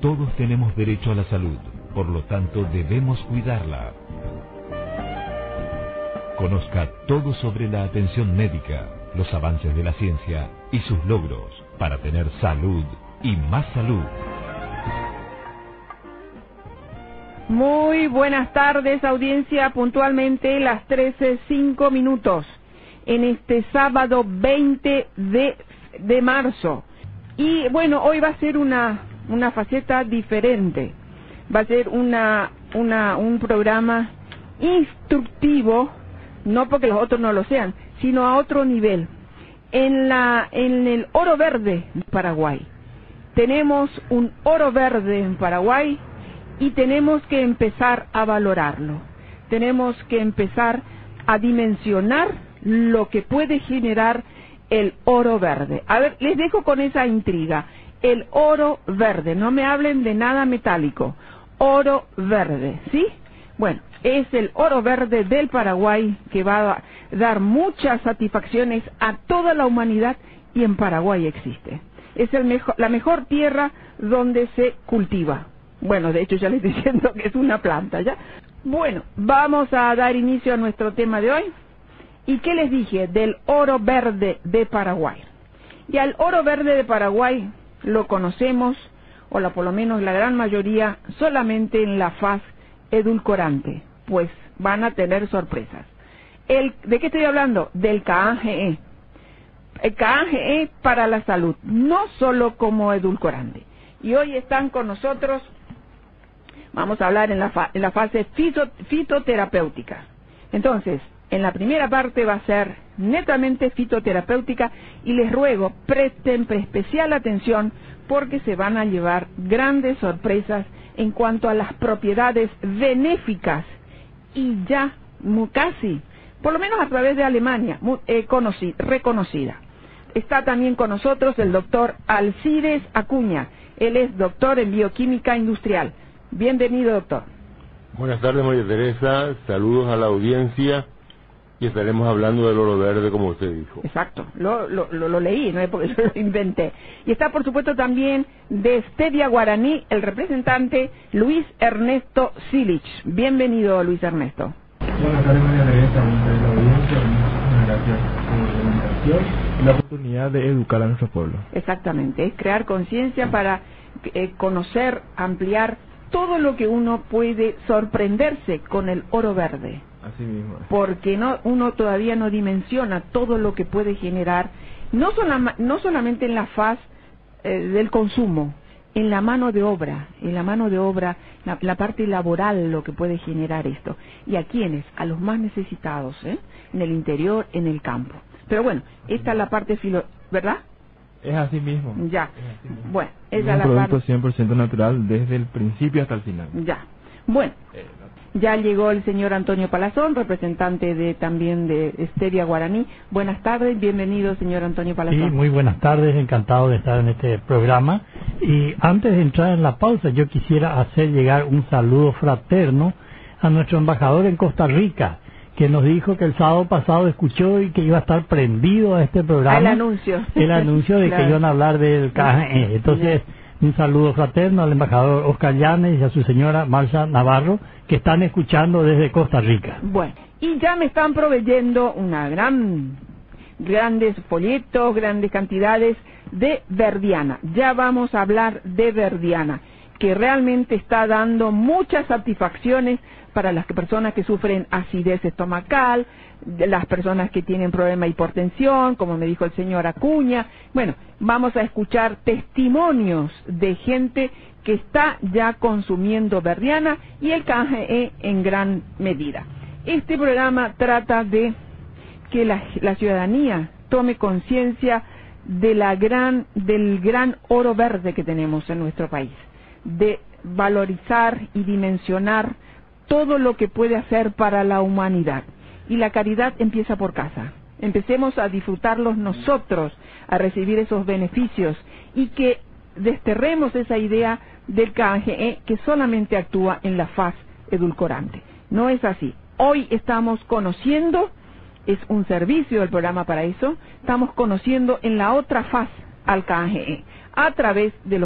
Todos tenemos derecho a la salud, por lo tanto debemos cuidarla. Conozca todo sobre la atención médica, los avances de la ciencia y sus logros para tener salud y más salud. Muy buenas tardes, audiencia, puntualmente las 13:05 en este sábado 20 de marzo. Y bueno, hoy va a ser una faceta diferente. Va a ser un programa instructivo, no porque los otros no lo sean, sino a otro nivel. En el oro verde de Paraguay. Tenemos un oro verde en Paraguay y tenemos que empezar a valorarlo. Tenemos que empezar a dimensionar lo que puede generar el oro verde. A ver, les dejo con esa intriga. El oro verde, no me hablen de nada metálico. Oro verde, ¿sí? Bueno, es el oro verde del Paraguay que va a dar muchas satisfacciones a toda la humanidad y en Paraguay existe. Es la mejor tierra donde se cultiva. Bueno, de hecho ya les estoy diciendo que es una planta, ¿ya? Bueno, vamos a dar inicio a nuestro tema de hoy. ¿Y qué les dije? Del oro verde de Paraguay. Y al oro verde de Paraguay lo conocemos, o por lo menos la gran mayoría, solamente en la faz edulcorante, pues van a tener sorpresas. ¿De qué estoy hablando? Del CAGE. El CAGE para la salud, no solo como edulcorante. Y hoy están con nosotros, vamos a hablar en la fase fitoterapéutica. Entonces, en la primera parte va a ser netamente fitoterapéutica y les ruego, presten especial atención porque se van a llevar grandes sorpresas en cuanto a las propiedades benéficas y ya casi, por lo menos a través de Alemania, reconocida. Está también con nosotros el doctor Alcides Acuña. Él es doctor en bioquímica industrial. Bienvenido, doctor. Buenas tardes, María Teresa. Saludos a la audiencia. Y estaremos hablando del oro verde, como usted dijo. Exacto, lo leí, no es porque yo lo inventé. Y está, por supuesto, también de Stevia Guaraní, el representante Luis Ernesto Silich. Bienvenido, Luis Ernesto. Buenas tardes, María Teresa. Buenas tardes a la audiencia. Muchas gracias por la invitación y la oportunidad de educar a nuestro pueblo. Exactamente, es crear conciencia para conocer, ampliar todo lo que uno puede sorprenderse con el oro verde. Así mismo. Porque uno todavía no dimensiona todo lo que puede generar, no solamente en la faz del consumo, en la mano de obra, la parte laboral, lo que puede generar esto. ¿Y a quiénes? A los más necesitados, en el interior, en el campo. Pero bueno, esta es la parte ¿verdad? Es así mismo. Ya. Es así mismo. Bueno, es esa es un la producto 100% natural desde el principio hasta el final. Ya. Bueno. Ya llegó el señor Antonio Palazón, representante también de Stevia Guaraní. Buenas tardes, bienvenido, señor Antonio Palazón. Sí, muy buenas tardes, encantado de estar en este programa. Y antes de entrar en la pausa, yo quisiera hacer llegar un saludo fraterno a nuestro embajador en Costa Rica, que nos dijo que el sábado pasado escuchó y que iba a estar prendido a este programa. El anuncio. El anuncio de claro. que iban a hablar del CAGE. Entonces, un saludo fraterno al embajador Oscar Llanes y a su señora Marcia Navarro, que están escuchando desde Costa Rica. Bueno, y ya me están proveyendo grandes folletos, grandes cantidades de Verdiana. Ya vamos a hablar de Verdiana, que realmente está dando muchas satisfacciones para las personas que sufren acidez estomacal, las personas que tienen problema de hipertensión, como me dijo el señor Acuña. Bueno, vamos a escuchar testimonios de gente que está ya consumiendo Verdiana y el CAGE en gran medida. Este programa trata de que la ciudadanía tome conciencia del gran oro verde que tenemos en nuestro país, de valorizar y dimensionar todo lo que puede hacer para la humanidad. Y la caridad empieza por casa. Empecemos a disfrutarlos nosotros, a recibir esos beneficios y que desterremos esa idea del CAGE que solamente actúa en la faz edulcorante. No es así. Hoy estamos conociendo, es un servicio del programa para eso, estamos conociendo en la otra faz al CAGE a través de